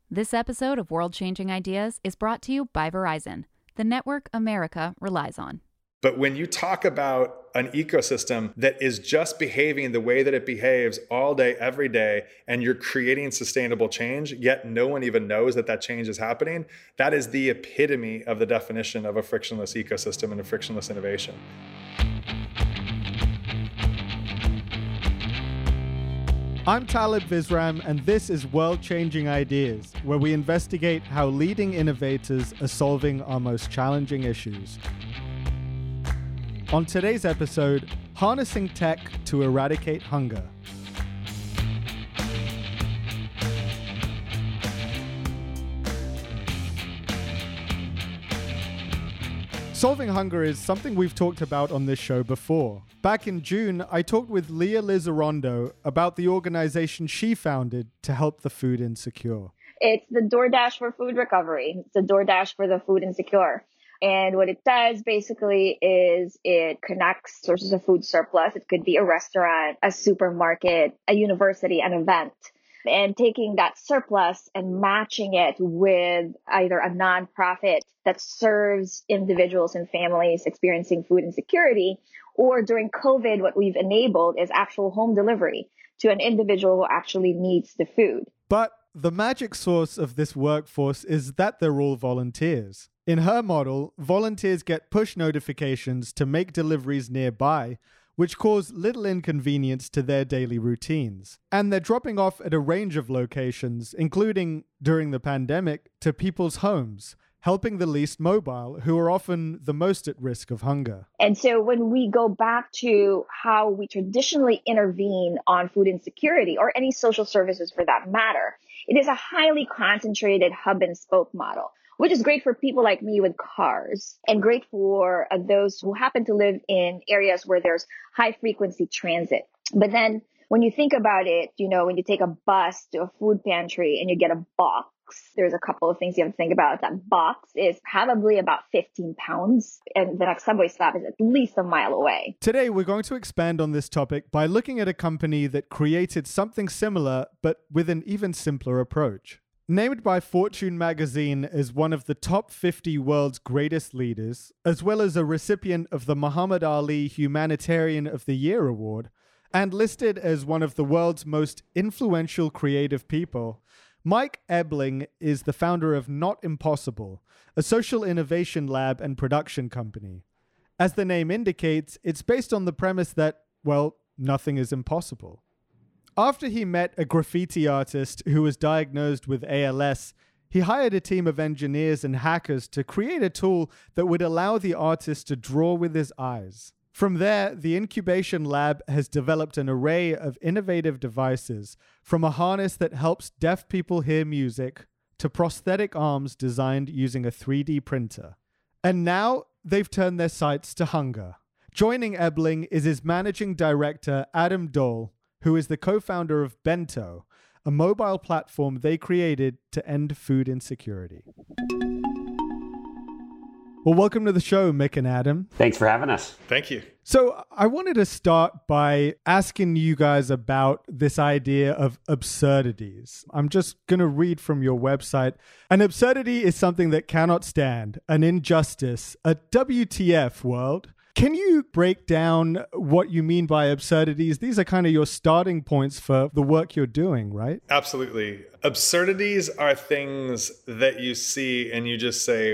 This episode of World Changing Ideas is brought to you by Verizon, the network America relies on. But when you talk about an ecosystem that is just behaving the way that it behaves all day, every day, and you're creating sustainable change, yet no one even knows that that change is happening, that is the epitome of the definition of a frictionless ecosystem and a frictionless innovation. I'm Talib Visram, and this is World Changing Ideas, where we investigate how leading innovators are solving our most challenging issues. On today's episode, harnessing tech to eradicate hunger. Solving hunger is something we've talked about on this show before. Back in June, I talked with Leah Lizarondo about the organization she founded to help the food insecure. It's the DoorDash for food recovery. It's the DoorDash for the food insecure. And what it does basically is it connects sources of food surplus. It could be a restaurant, a supermarket, a university, an event. And taking that surplus and matching it with either a nonprofit that serves individuals and families experiencing food insecurity, or during COVID, what we've enabled is actual home delivery to an individual who actually needs the food. But the magic source of this workforce is that they're all volunteers. In her model, volunteers get push notifications to make deliveries nearby, which cause little inconvenience to their daily routines. And they're dropping off at a range of locations, including, during the pandemic, to people's homes, helping the least mobile, who are often the most at risk of hunger. And so when we go back to how we traditionally intervene on food insecurity, or any social services for that matter, it is a highly concentrated hub and spoke model, which is great for people like me with cars and great for those who happen to live in areas where there's high frequency transit. But then when you think about it, when you take a bus to a food pantry and you get a box, there's a couple of things you have to think about. That box is probably about 15 pounds, and the next subway stop is at least a mile away. Today, we're going to expand on this topic by looking at a company that created something similar, but with an even simpler approach. Named by Fortune magazine as one of the top 50 world's greatest leaders, as well as a recipient of the Muhammad Ali Humanitarian of the Year award, and listed as one of the world's most influential creative people, Mike Ebling is the founder of Not Impossible, a social innovation lab and production company. As the name indicates, it's based on the premise that, nothing is impossible. After he met a graffiti artist who was diagnosed with ALS, he hired a team of engineers and hackers to create a tool that would allow the artist to draw with his eyes. From there, the incubation lab has developed an array of innovative devices, from a harness that helps deaf people hear music to prosthetic arms designed using a 3D printer. And now they've turned their sights to hunger. Joining Ebling is his managing director, Adam Dole, who is the co-founder of Bento, a mobile platform they created to end food insecurity. Well, welcome to the show, Mick and Adam. Thanks for having us. Thank you. So I wanted to start by asking you guys about this idea of absurdities. I'm just going to read from your website. An absurdity is something that cannot stand, an injustice, a WTF world. Can you break down what you mean by absurdities? These are kind of your starting points for the work you're doing, right? Absolutely. Absurdities are things that you see and you just say,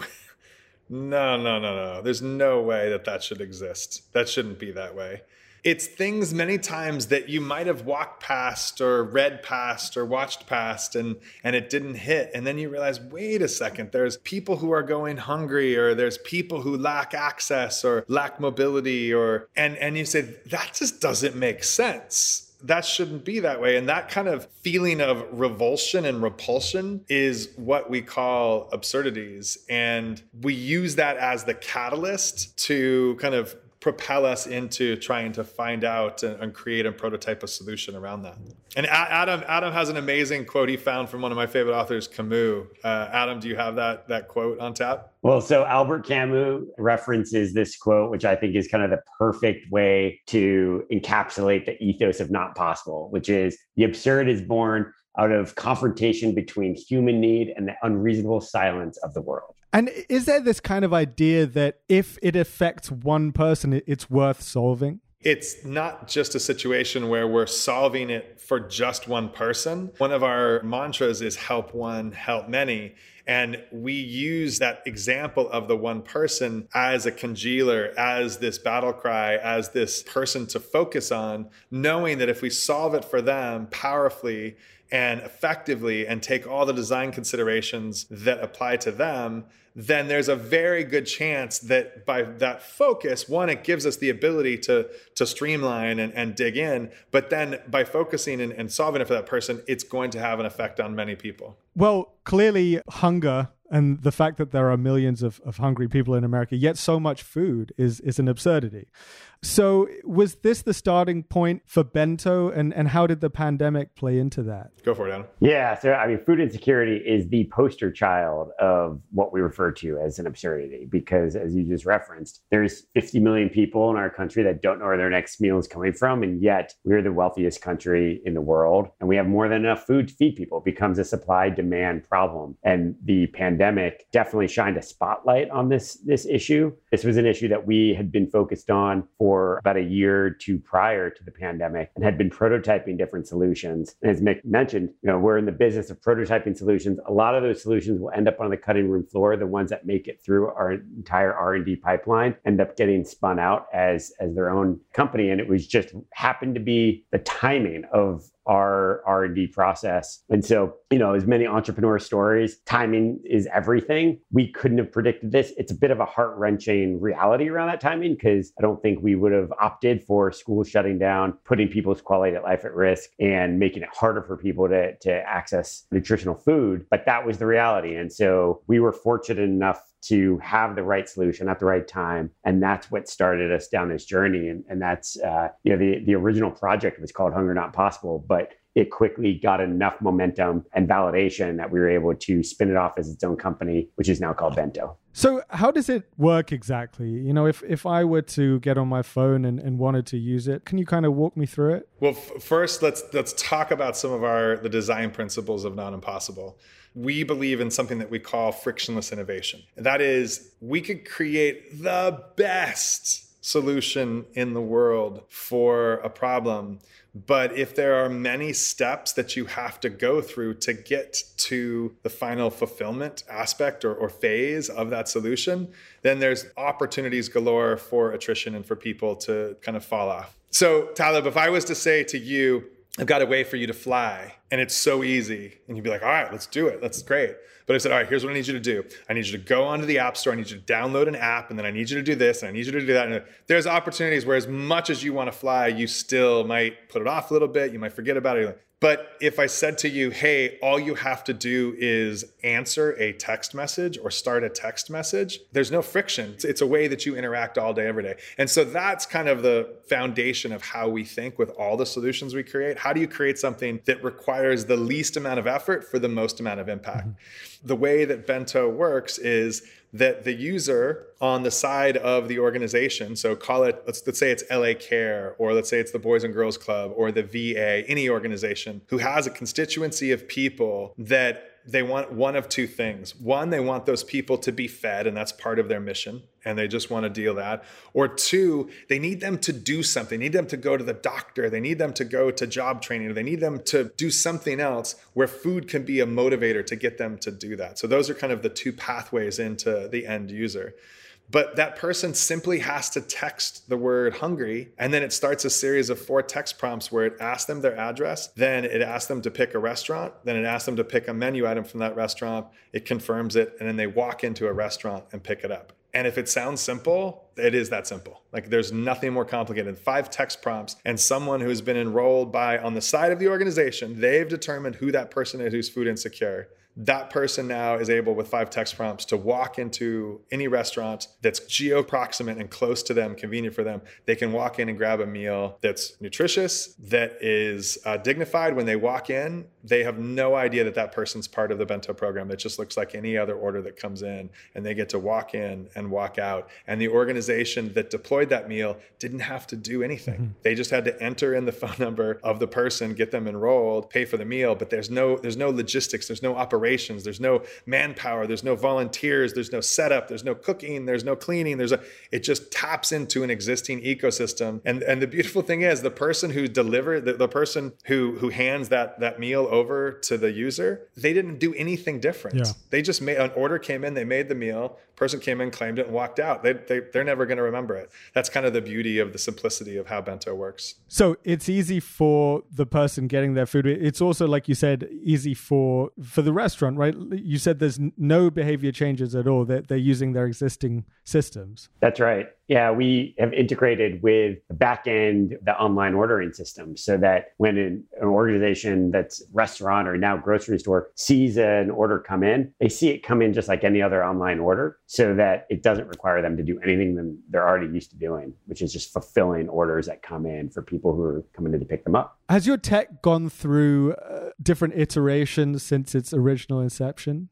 no. There's no way that should exist. That shouldn't be that way. It's things many times that you might have walked past or read past or watched past and it didn't hit. And then you realize, wait a second, there's people who are going hungry, or there's people who lack access or lack mobility, and you say, that just doesn't make sense. That shouldn't be that way. And that kind of feeling of revulsion and repulsion is what we call absurdities. And we use that as the catalyst to kind of propel us into trying to find out and create and prototype a solution around that. And Adam has an amazing quote he found from one of my favorite authors, Camus. Adam, do you have that quote on tap? Well, so Albert Camus references this quote, which I think is kind of the perfect way to encapsulate the ethos of Not Possible, which is the absurd is born out of confrontation between human need and the unreasonable silence of the world. And is there this kind of idea that if it affects one person, it's worth solving? It's not just a situation where we're solving it for just one person. One of our mantras is help one, help many. And we use that example of the one person as a congealer, as this battle cry, as this person to focus on, knowing that if we solve it for them powerfully and effectively and take all the design considerations that apply to them, then there's a very good chance that by that focus, one, it gives us the ability to streamline and dig in. But then by focusing and solving it for that person, it's going to have an effect on many people. Well, clearly hunger and the fact that there are millions of hungry people in America, yet so much food is an absurdity. So was this the starting point for Bento, and how did the pandemic play into that? Go for it, Adam. Yeah, so I mean, food insecurity is the poster child of what we refer to as an absurdity, because as you just referenced, there's 50 million people in our country that don't know where their next meal is coming from, and yet we're the wealthiest country in the world, and we have more than enough food to feed people. It becomes a supply-demand problem, and the pandemic definitely shined a spotlight on this issue. This was an issue that we had been focused on for about a year or two prior to the pandemic and had been prototyping different solutions. And as Mick mentioned, we're in the business of prototyping solutions. A lot of those solutions will end up on the cutting room floor. The ones that make it through our entire R&D pipeline end up getting spun out as their own company. And it was just happened to be the timing of our R&D process. And so, as many entrepreneur stories, timing is everything. We couldn't have predicted this. It's a bit of a heart-wrenching reality around that timing, because I don't think we would have opted for schools shutting down, putting people's quality of life at risk, and making it harder for people to access nutritional food. But that was the reality. And so we were fortunate enough to have the right solution at the right time. And that's what started us down this journey. And that's, the original project was called Hunger Not Possible, but it quickly got enough momentum and validation that we were able to spin it off as its own company, which is now called Bento. So how does it work exactly? If I were to get on my phone and wanted to use it, can you kind of walk me through it? Well, first, let's talk about some of the design principles of Not Impossible. We believe in something that we call frictionless innovation. That is, we could create the best solution in the world for a problem. But if there are many steps that you have to go through to get to the final fulfillment aspect or phase of that solution, then there's opportunities galore for attrition and for people to kind of fall off. So, Talib, if I was to say to you, I've got a way for you to fly, and it's so easy, and you'd be like, all right, let's do it. That's great. But I said, all right, here's what I need you to do. I need you to go onto the App Store. I need you to download an app, and then I need you to do this, and I need you to do that. And there's opportunities where as much as you want to fly, you still might put it off a little bit. You might forget about it. But if I said to you, hey, all you have to do is answer a text message or start a text message, there's no friction. It's a way that you interact all day, every day. And so that's kind of the foundation of how we think with all the solutions we create. How do you create something that requires the least amount of effort for the most amount of impact? Mm-hmm. The way that Bento works is that the user on the side of the organization, so call it, let's say it's LA Care, or let's say it's the Boys and Girls Club, or the VA, any organization who has a constituency of people that they want one of two things. One, they want those people to be fed, and that's part of their mission, and they just want to deal that. Or two, they need them to do something. They need them to go to the doctor. They need them to go to job training, or they need them to do something else where food can be a motivator to get them to do that. So those are kind of the two pathways into the end user. But that person simply has to text the word hungry, and then it starts a series of 4 text prompts where it asks them their address, then it asks them to pick a restaurant, then it asks them to pick a menu item from that restaurant, it confirms it, and then they walk into a restaurant and pick it up. And if it sounds simple, it is that simple. Like, there's nothing more complicated. 5 text prompts, and someone who's been enrolled on the side of the organization, they've determined who that person is who's food insecure. That person now is able, with 5 text prompts, to walk into any restaurant that's geo-proximate and close to them, convenient for them. They can walk in and grab a meal that's nutritious, that is dignified. When they walk in, they have no idea that person's part of the Bento program. It just looks like any other order that comes in, and they get to walk in and walk out. And the organization organization that deployed that meal didn't have to do anything. They just had to enter in the phone number of the person, get them enrolled, pay for the meal, but there's no logistics, there's no operations, there's no manpower, there's no volunteers, there's no setup, there's no cooking, there's no cleaning, it just taps into an existing ecosystem. And the beautiful thing is the person who delivered, the person who hands that meal over to the user, they didn't do anything different. Yeah. They just made an order, came in, they made the meal, person came in, claimed it, and walked out. They're never going to remember it. That's kind of the beauty of the simplicity of how Bento works. So it's easy for the person getting their food. It's also, like you said, easy for the restaurant, right? You said there's no behavior changes at all. They're using their existing systems. That's right. Yeah, we have integrated with the back end, the online ordering system, so that when an organization that's restaurant or now grocery store sees an order come in, they see it come in just like any other online order, so that it doesn't require them to do anything than they're already used to doing, which is just fulfilling orders that come in for people who are coming in to pick them up. Has your tech gone through different iterations since its original inception?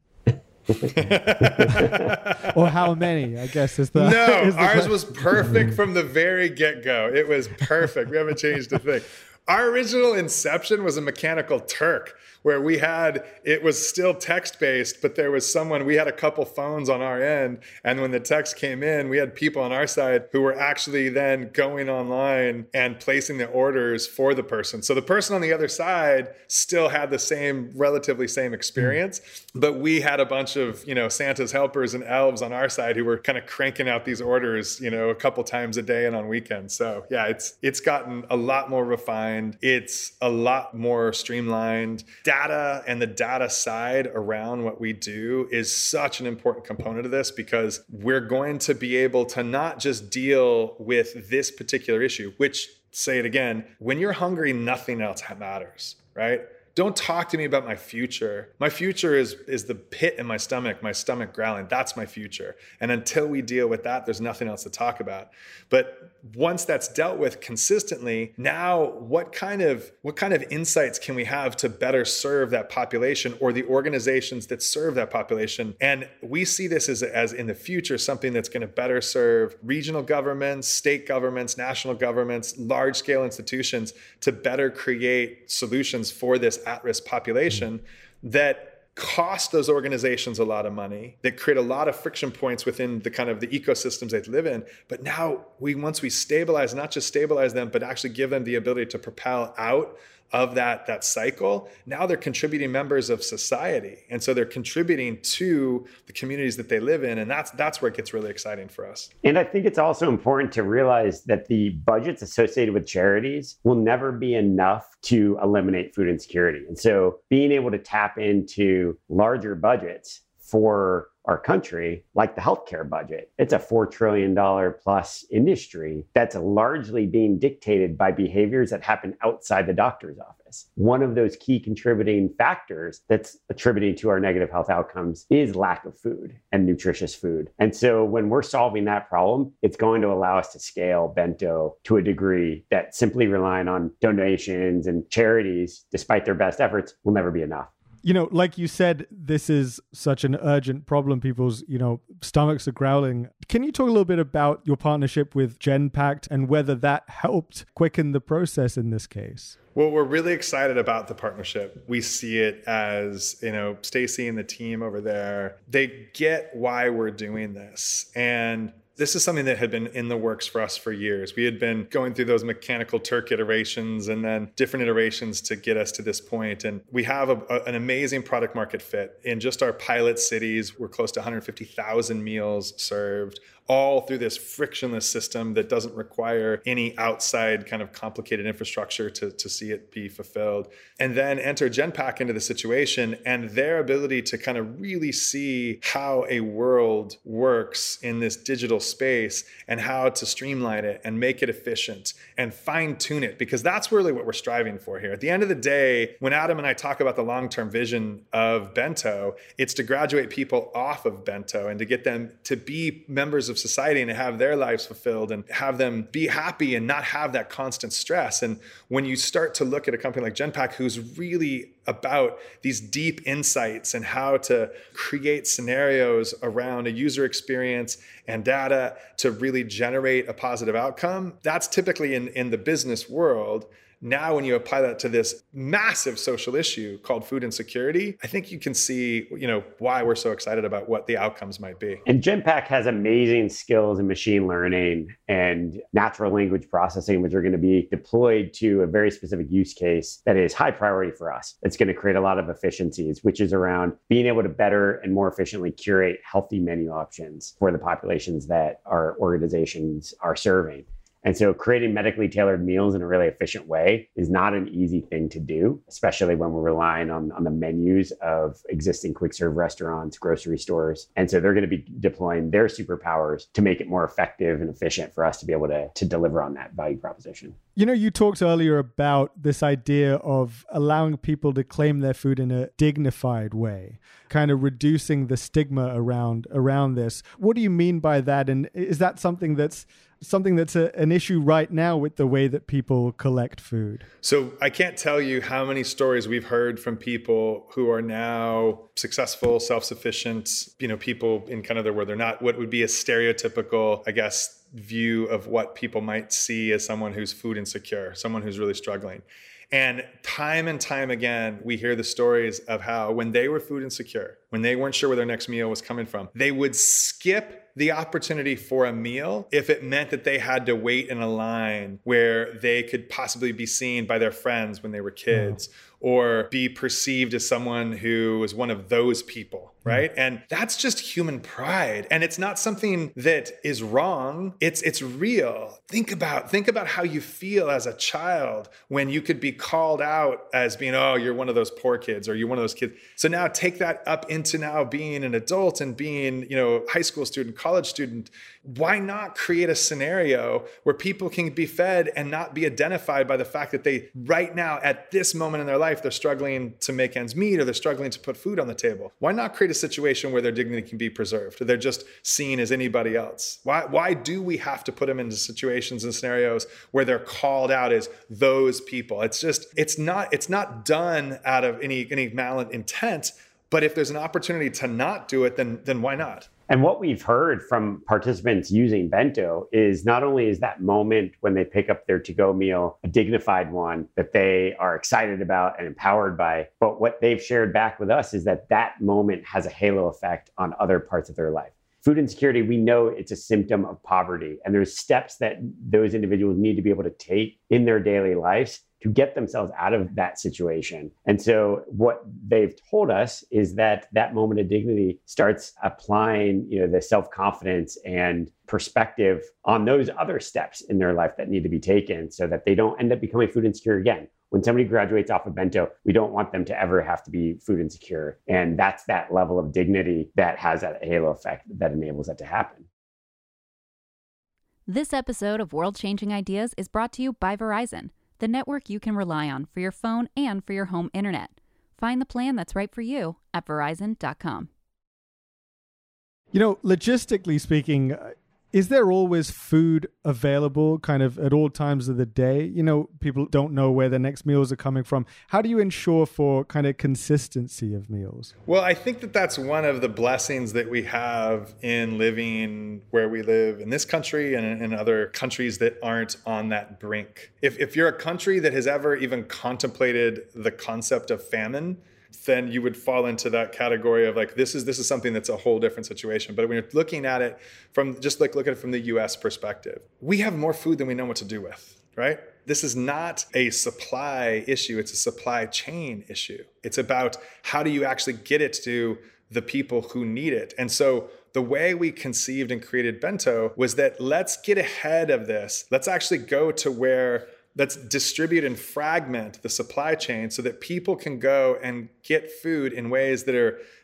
Or how many, I guess, is the... No, ours was perfect from the very get-go. It was perfect. We haven't changed a thing. Our original inception was a Mechanical Turk, where it was still text-based, but we had a couple phones on our end. And when the text came in, we had people on our side who were actually then going online and placing the orders for the person. So the person on the other side still had the relatively same experience, but we had a bunch of, Santa's helpers and elves on our side who were kind of cranking out these orders, a couple times a day and on weekends. So yeah, it's gotten a lot more refined. It's a lot more streamlined. Data and the data side around what we do is such an important component of this, because we're going to be able to not just deal with this particular issue, which, say it again, when you're hungry, nothing else matters, right? Don't talk to me about my future. My future is the pit in my stomach growling. That's my future. And until we deal with that, there's nothing else to talk about. But once that's dealt with consistently, now what kind of insights can we have to better serve that population or the organizations that serve that population? And we see this as in the future, something that's going to better serve regional governments, state governments, national governments, large scale institutions to better create solutions for this at-risk population that cost those organizations a lot of money, that create a lot of friction points within the kind of the ecosystems they live in. But now once we stabilize, not just stabilize them, but actually give them the ability to propel out of that cycle, now they're contributing members of society. And so they're contributing to the communities that they live in. And that's where it gets really exciting for us. And I think it's also important to realize that the budgets associated with charities will never be enough to eliminate food insecurity. And so being able to tap into larger budgets for our country, like the healthcare budget, it's a $4 trillion plus industry that's largely being dictated by behaviors that happen outside the doctor's office. One of those key contributing factors that's attributing to our negative health outcomes is lack of food and nutritious food. And so when we're solving that problem, it's going to allow us to scale Bento to a degree that simply relying on donations and charities, despite their best efforts, will never be enough. Like you said, this is such an urgent problem. People's, stomachs are growling. Can you talk a little bit about your partnership with Genpact and whether that helped quicken the process in this case? Well, we're really excited about the partnership. We see it as, Stacy and the team over there, they get why we're doing this. And this is something that had been in the works for us for years. We had been going through those Mechanical Turk iterations and then different iterations to get us to this point. And we have an amazing product market fit. In just our pilot cities, we're close to 150,000 meals served, all through this frictionless system that doesn't require any outside kind of complicated infrastructure to see it be fulfilled. And then enter Genpact into the situation and their ability to kind of really see how a world works in this digital space and how to streamline it and make it efficient and fine tune it, because that's really what we're striving for here. At the end of the day, when Adam and I talk about the long-term vision of Bento, it's to graduate people off of Bento and to get them to be members of of society and to have their lives fulfilled and have them be happy and not have that constant stress. And when you start to look at a company like Genpack, who's really about these deep insights and how to create scenarios around a user experience and data to really generate a positive outcome, that's typically in the business world. Now, when you apply that to this massive social issue called food insecurity, I think you can see, why we're so excited about what the outcomes might be. And Genpack has amazing skills in machine learning and natural language processing, which are going to be deployed to a very specific use case that is high priority for us. It's going to create a lot of efficiencies, which is around being able to better and more efficiently curate healthy menu options for the populations that our organizations are serving. And so creating medically tailored meals in a really efficient way is not an easy thing to do, especially when we're relying on the menus of existing quick serve restaurants, grocery stores. And so they're going to be deploying their superpowers to make it more effective and efficient for us to be able to deliver on that value proposition. You talked earlier about this idea of allowing people to claim their food in a dignified way, kind of reducing the stigma around this. What do you mean by that? And is that something that's an issue right now with the way that people collect food? So I can't tell you how many stories we've heard from people who are now successful, self-sufficient, people in kind of where they're not what would be a stereotypical, I guess, view of what people might see as someone who's food insecure, someone who's really struggling. And time again, we hear the stories of how when they were food insecure, when they weren't sure where their next meal was coming from, they would skip the opportunity for a meal if it meant that they had to wait in a line where they could possibly be seen by their friends when they were kids, or be perceived as someone who was one of those people, right? And that's just human pride. And it's not something that is wrong. It's real. Think about how you feel as a child when you could be called out as being, oh, you're one of those poor kids, or you're one of those kids. So now take that up into now being an adult and being, high school student, college student. Why not create a scenario where people can be fed and not be identified by the fact that they right now at this moment in their life, they're struggling to make ends meet, or they're struggling to put food on the table? Why not create a situation where their dignity can be preserved, or they're just seen as anybody else? Why do we have to put them into situations and scenarios where they're called out as those people? It's not done out of any malignant intent, but if there's an opportunity to not do it, then why not? And what we've heard from participants using Bento is not only is that moment when they pick up their to-go meal a dignified one that they are excited about and empowered by, but what they've shared back with us is that moment has a halo effect on other parts of their life. Food insecurity, we know it's a symptom of poverty, and there's steps that those individuals need to be able to take in their daily lives to get themselves out of that situation. And so what they've told us is that moment of dignity starts applying, the self-confidence and perspective on those other steps in their life that need to be taken so that they don't end up becoming food insecure again. When somebody graduates off of Bento, we don't want them to ever have to be food insecure. And that's that level of dignity that has that halo effect that enables that to happen. This episode of World Changing Ideas is brought to you by Verizon, the network you can rely on for your phone and for your home internet. Find the plan that's right for you at Verizon.com. Logistically speaking, is there always food available kind of at all times of the day? People don't know where their next meals are coming from. How do you ensure for kind of consistency of meals? Well, I think that's one of the blessings that we have in living where we live in this country and in other countries that aren't on that brink. If you're a country that has ever even contemplated the concept of famine, then you would fall into that category of this is something that's a whole different situation. But when you're looking at it from look at it from the US perspective, we have more food than we know what to do with, right? This is not a supply issue, it's a supply chain issue. It's about how do you actually get it to the people who need it. And so the way we conceived and created Bento was that let's get ahead of this. Let's actually go to where let's distribute and fragment the supply chain so that people can go and get food in ways that are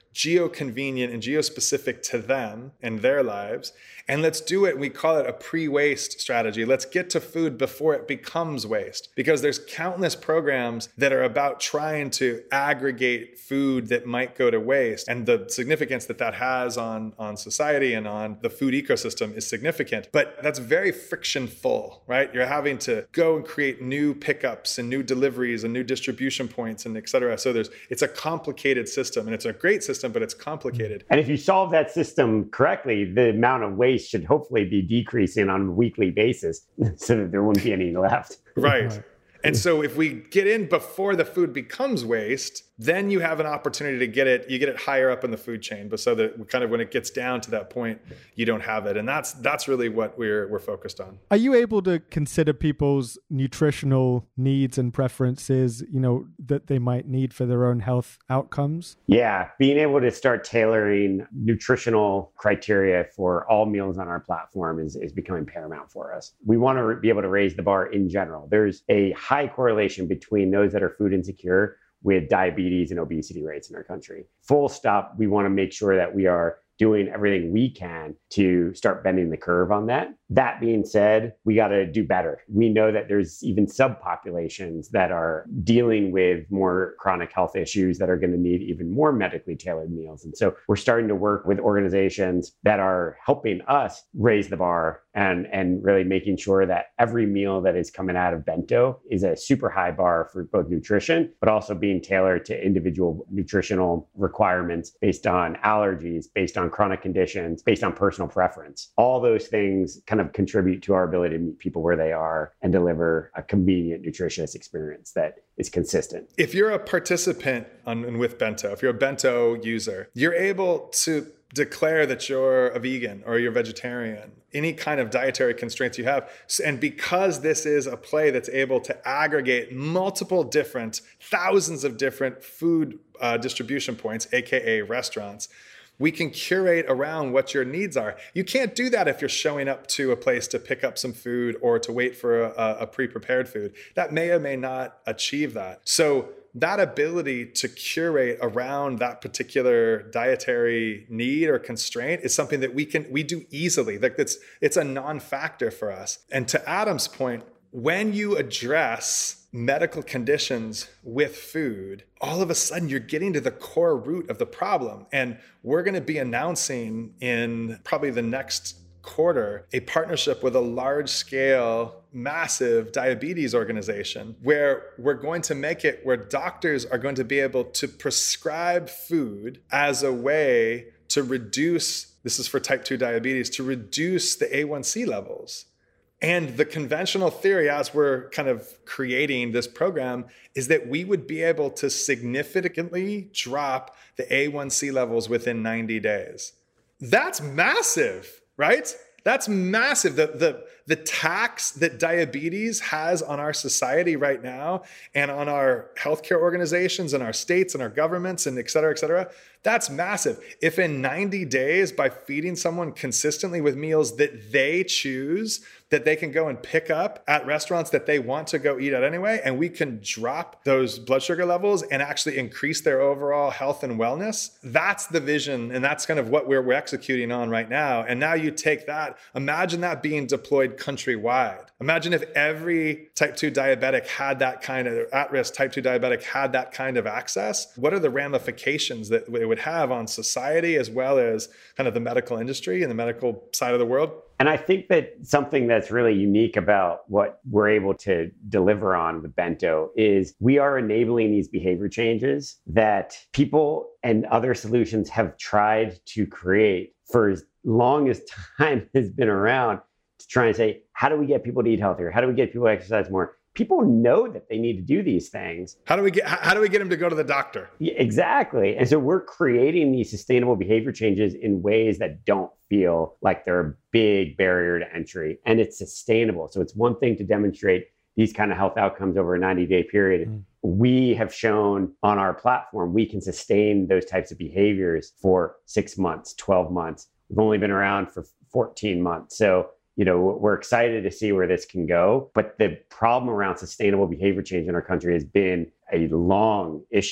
geo-convenient and geo-specific to them and their lives. And let's do it. We call it a pre-waste strategy. Let's get to food before it becomes waste, because there's countless programs that are about trying to aggregate food that might go to waste. And the significance that that has on society and on the food ecosystem is significant. But that's very friction-full, right? You're having to go and create new pickups and new deliveries and new distribution points and et cetera. So it's a complicated system, and it's a great system, but it's complicated. And if you solve that system correctly, the amount of waste should hopefully be decreasing on a weekly basis so that there wouldn't be any left. Right. And so if we get in before the food becomes waste, then you have an opportunity to get it higher up in the food chain. But so that kind of when it gets down to that point, you don't have it. And that's really what we're focused on. Are you able to consider people's nutritional needs and preferences, that they might need for their own health outcomes? Yeah, being able to start tailoring nutritional criteria for all meals on our platform is becoming paramount for us. We want to be able to raise the bar in general. There's a high correlation between those that are food insecure with diabetes and obesity rates in our country. Full stop. We want to make sure that we are doing everything we can to start bending the curve on that. That being said, we got to do better. We know that there's even subpopulations that are dealing with more chronic health issues that are going to need even more medically tailored meals. And so we're starting to work with organizations that are helping us raise the bar and really making sure that every meal that is coming out of Bento is a super high bar for both nutrition, but also being tailored to individual nutritional requirements based on allergies, based on chronic conditions, based on personal preference. All those things kind of contribute to our ability to meet people where they are and deliver a convenient, nutritious experience that is consistent. If you're a participant with Bento, if you're a Bento user, you're able to declare that you're a vegan or you're vegetarian, any kind of dietary constraints you have. And because this is a play that's able to aggregate multiple different, thousands of different food distribution points, AKA restaurants, we can curate around what your needs are. You can't do that if you're showing up to a place to pick up some food or to wait for a pre-prepared food. That may or may not achieve that. So that ability to curate around that particular dietary need or constraint is something that we do easily. Like it's a non-factor for us. And to Adam's point, when you address medical conditions with food, all of a sudden you're getting to the core root of the problem. And we're going to be announcing in probably the next quarter a partnership with a large-scale, massive diabetes organization where we're going to make it where doctors are going to be able to prescribe food as a way to reduce, this is for type 2 diabetes, to reduce the A1C levels. And the conventional theory, as we're kind of creating this program, is that we would be able to significantly drop the A1C levels within 90 days. That's massive, right? That's massive. The tax that diabetes has on our society right now and on our healthcare organizations and our states and our governments and et cetera, that's massive. If in 90 days, by feeding someone consistently with meals that they choose, that they can go and pick up at restaurants that they want to go eat at anyway, and we can drop those blood sugar levels and actually increase their overall health and wellness, that's the vision, and that's kind of what we're executing on right now. And now you take that, imagine that being deployed countrywide. Imagine if every type 2 diabetic had that kind of, at-risk type 2 diabetic had that kind of access. What are the ramifications that it would have on society as well as kind of the medical industry and the medical side of the world? And I think that something that's really unique about what we're able to deliver on with Bento is we are enabling these behavior changes that people and other solutions have tried to create for as long as time has been around to try and say, how do we get people to eat healthier? How do we get people to exercise more? People know that they need to do these things. How do we get them to go to the doctor? Yeah, exactly. And so we're creating these sustainable behavior changes in ways that don't feel like they're a big barrier to entry, and it's sustainable. So it's one thing to demonstrate these kind of health outcomes over a 90-day period. We have shown on our platform, we can sustain those types of behaviors for 6 months, 12 months. We've only been around for 14 months. So we're excited to see where this can go. But the problem around sustainable behavior change in our country has been a long issue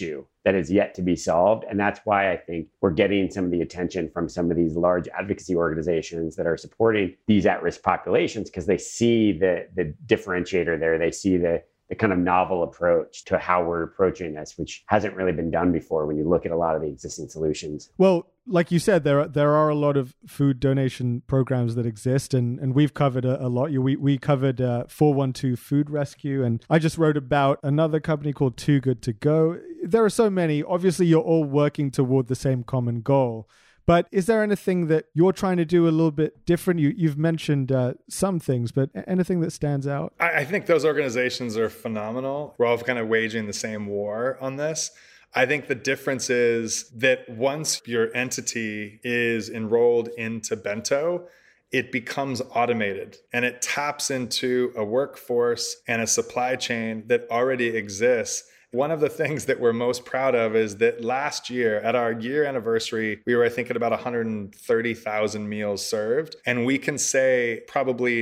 that is yet to be solved. And that's why I think we're getting some of the attention from some of these large advocacy organizations that are supporting these at-risk populations, because they see the differentiator there. They see the kind of novel approach to how we're approaching this, which hasn't really been done before when you look at a lot of the existing solutions. Well, like you said, there are a lot of food donation programs that exist, and we've covered a lot. We covered 412 Food Rescue, and I just wrote about another company called Too Good To Go. There are so many. Obviously, you're all working toward the same common goal. But is there anything that you're trying to do a little bit different? You've mentioned some things, but anything that stands out? I think those organizations are phenomenal. We're all kind of waging the same war on this. I think the difference is that once your entity is enrolled into Bento, it becomes automated and it taps into a workforce and a supply chain that already exists. One of the things that we're most proud of is that last year at our year anniversary, we were, I think, at about 130,000 meals served. And we can say probably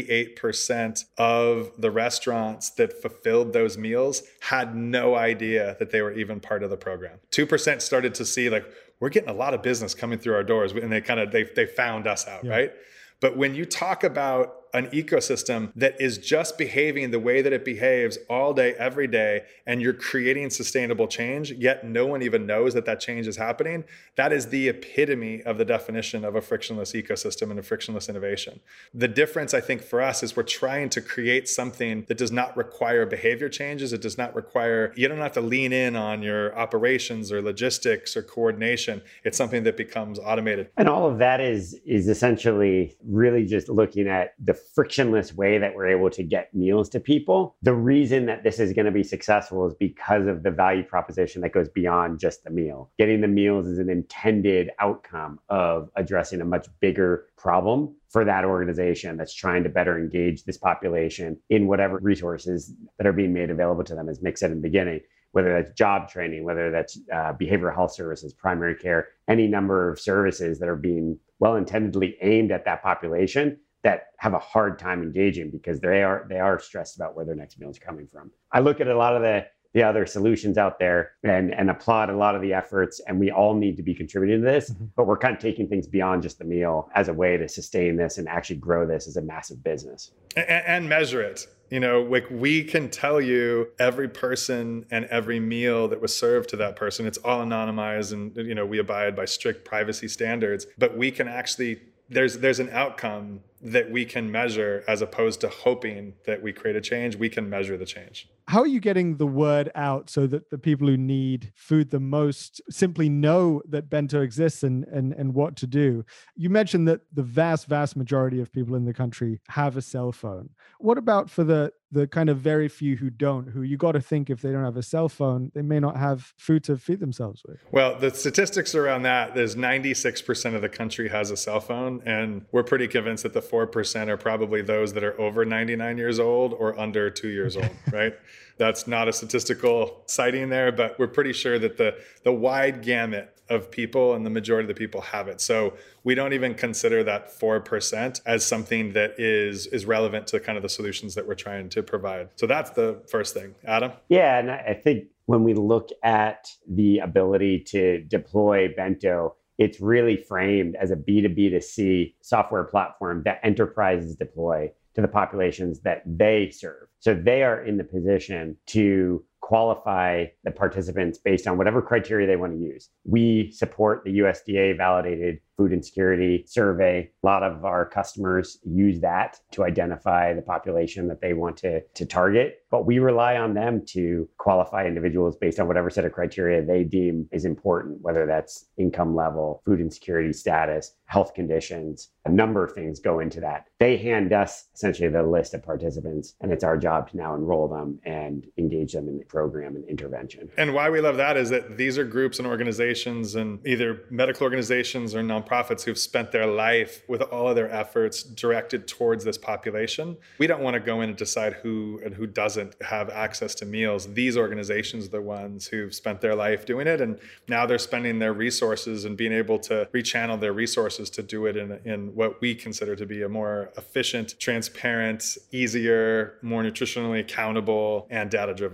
98% of the restaurants that fulfilled those meals had no idea that they were even part of the program. 2% started to see, like, we're getting a lot of business coming through our doors, and they found us out, right? But when you talk about an ecosystem that is just behaving the way that it behaves all day, every day, and you're creating sustainable change, yet no one even knows that that change is happening, that is the epitome of the definition of a frictionless ecosystem and a frictionless innovation. The difference, I think, for us is we're trying to create something that does not require behavior changes. It does not require, you don't have to lean in on your operations or logistics or coordination. It's something that becomes automated. And all of that is essentially really just looking at the frictionless way that we're able to get meals to people. The reason that this is going to be successful is because of the value proposition that goes beyond just the meal. Getting the meals is an intended outcome of addressing a much bigger problem for that organization that's trying to better engage this population in whatever resources that are being made available to them, as Mick said in the beginning, whether that's job training, whether that's behavioral health services, primary care, any number of services that are being well-intendedly aimed at that population that have a hard time engaging because they are stressed about where their next meal is coming from. I look at a lot of the other solutions out there and applaud a lot of the efforts, and we all need to be contributing to this, but we're kind of taking things beyond just the meal as a way to sustain this and actually grow this as a massive business. And measure it. You know, like we can tell you every person and every meal that was served to that person. It's all anonymized and, you know, we abide by strict privacy standards, but we can actually, there's an outcome that we can measure as opposed to hoping that we create a change. We can measure the change. How are you getting the word out so that the people who need food the most simply know that Bento exists and what to do? You mentioned that the vast majority of people in the country have a cell phone. What about for the kind of very few who don't, who you got to think if they don't have a cell phone, they may not have food to feed themselves with? Well, the statistics around that, there's 96% of the country has a cell phone. And we're pretty convinced that the 4% are probably those that are over 99 years old or under 2 years old, right? That's not a statistical citing there, but we're pretty sure that the wide gamut of people and the majority of the people have it. So we don't even consider that 4% as something that is relevant to kind of the solutions that we're trying to provide. So that's the first thing. Adam? Yeah, and I think when we look at the ability to deploy Bento, it's really framed as a B2B2C software platform that enterprises deploy to the populations that they serve. So they are in the position to qualify the participants based on whatever criteria they want to use. We support the USDA validated food insecurity survey. A lot of our customers use that to identify the population that they want to target, but we rely on them to qualify individuals based on whatever set of criteria they deem is important, whether that's income level, food insecurity status, health conditions. A number of things go into that. They hand us essentially the list of participants, and it's our job to now enroll them and engage them in the program and intervention. And why we love that is that these are groups and organizations and either medical organizations or nonprofits who've spent their life with all of their efforts directed towards this population. We don't want to go in and decide who and who doesn't have access to meals. These organizations are the ones who've spent their life doing it, and now they're spending their resources and being able to rechannel their resources to do it in what we consider to be a more efficient, transparent, easier, more nutritionally accountable, and data-driven way.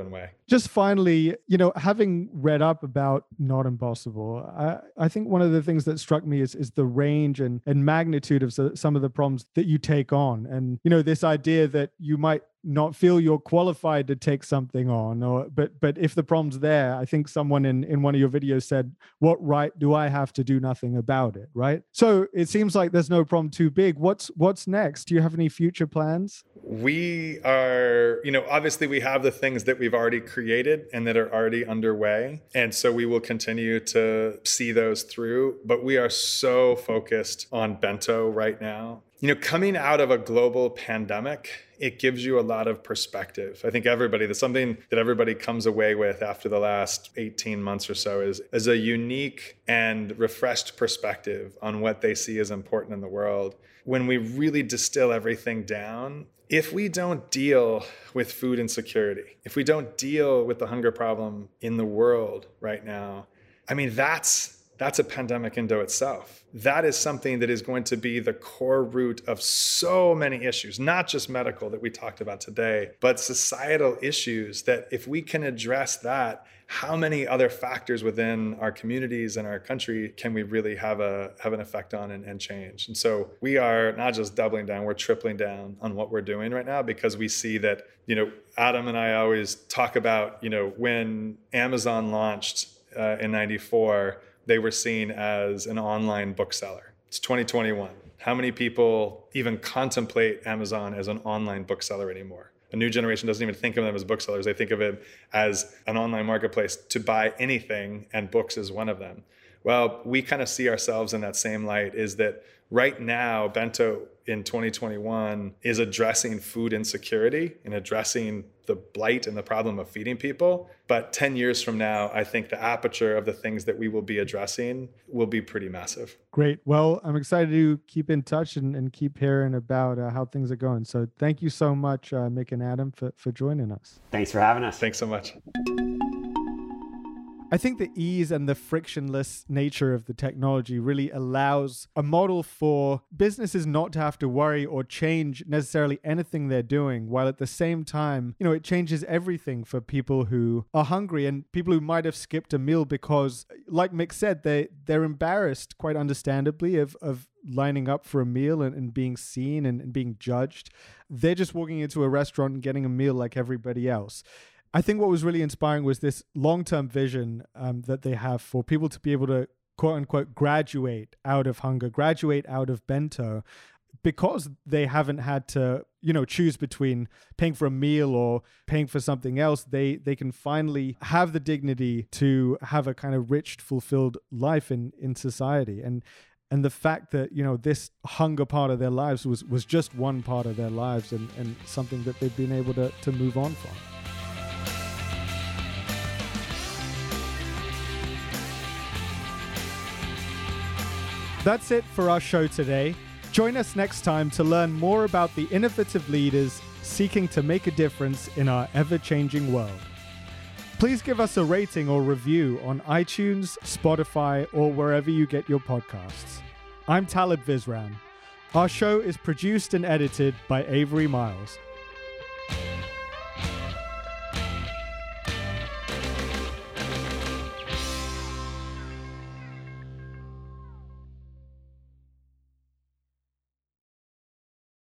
Just finally, having read up about Not Impossible, I think one of the things that struck me is the range and magnitude of some of the problems that you take on. And, this idea that you might not feel you're qualified to take something on, but if the problem's there, I think someone in one of your videos said, what right do I have to do nothing about it, right? So it seems like there's no problem too big. What's next? Do you have any future plans? We are, obviously we have the things that we've already created and that are already underway. And so we will continue to see those through, but we are so focused on bento right now. Coming out of a global pandemic, it gives you a lot of perspective. I think there's something that everybody comes away with after the last 18 months or so is a unique and refreshed perspective on what they see as important in the world. When we really distill everything down, if we don't deal with food insecurity, if we don't deal with the hunger problem in the world right now, that's a pandemic into itself. That is something that is going to be the core root of so many issues, not just medical that we talked about today, but societal issues that if we can address that, how many other factors within our communities and our country can we really have an effect on and change? And so we are not just doubling down, we're tripling down on what we're doing right now, because we see that, Adam and I always talk about, when Amazon launched in 94, they were seen as an online bookseller. It's 2021. How many people even contemplate Amazon as an online bookseller anymore? A new generation doesn't even think of them as booksellers. They think of it as an online marketplace to buy anything, and books is one of them. Well, we kind of see ourselves in that same light, is that right now, bento in 2021 is addressing food insecurity and addressing the blight and the problem of feeding people. But 10 years from now, I think the aperture of the things that we will be addressing will be pretty massive. Great. Well, I'm excited to keep in touch and keep hearing about how things are going. So thank you so much, Mick and Adam, for joining us. Thanks for having us. Thanks so much. I think the ease and the frictionless nature of the technology really allows a model for businesses not to have to worry or change necessarily anything they're doing, while at the same time, it changes everything for people who are hungry and people who might have skipped a meal because, like Mick said, they're embarrassed, quite understandably, of lining up for a meal and being seen and being judged. They're just walking into a restaurant and getting a meal like everybody else. I think what was really inspiring was this long-term vision that they have for people to be able to, quote unquote, graduate out of hunger, graduate out of bento, because they haven't had to, choose between paying for a meal or paying for something else. They can finally have the dignity to have a kind of rich, fulfilled life in society. And the fact that, this hunger part of their lives was just one part of their lives and something that they've been able to move on from. That's it for our show today. Join us next time to learn more about the innovative leaders seeking to make a difference in our ever-changing world. Please give us a rating or review on iTunes, Spotify, or wherever you get your podcasts. I'm Talib Visram. Our show is produced and edited by Avery Miles.